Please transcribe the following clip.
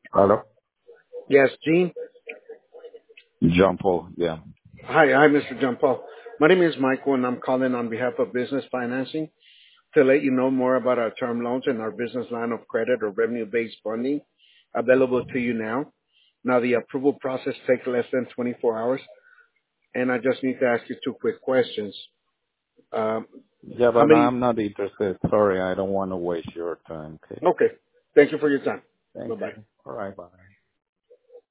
Hello? Yes, Gene. John Paul, yeah. Hi, Mr. John Paul. My name is Michael, and I'm calling on behalf of Business Financing to let you know more about our term loans and our business line of credit or revenue-based funding available to you now. Now, the approval process takes less than 24 hours, and I just need to ask you two quick questions. Um, Yeah, how but many? I'm not interested. Sorry, I don't want to waste your time, okay? Okay. Thank you for your time. Thank Bye-bye. you. All right, bye.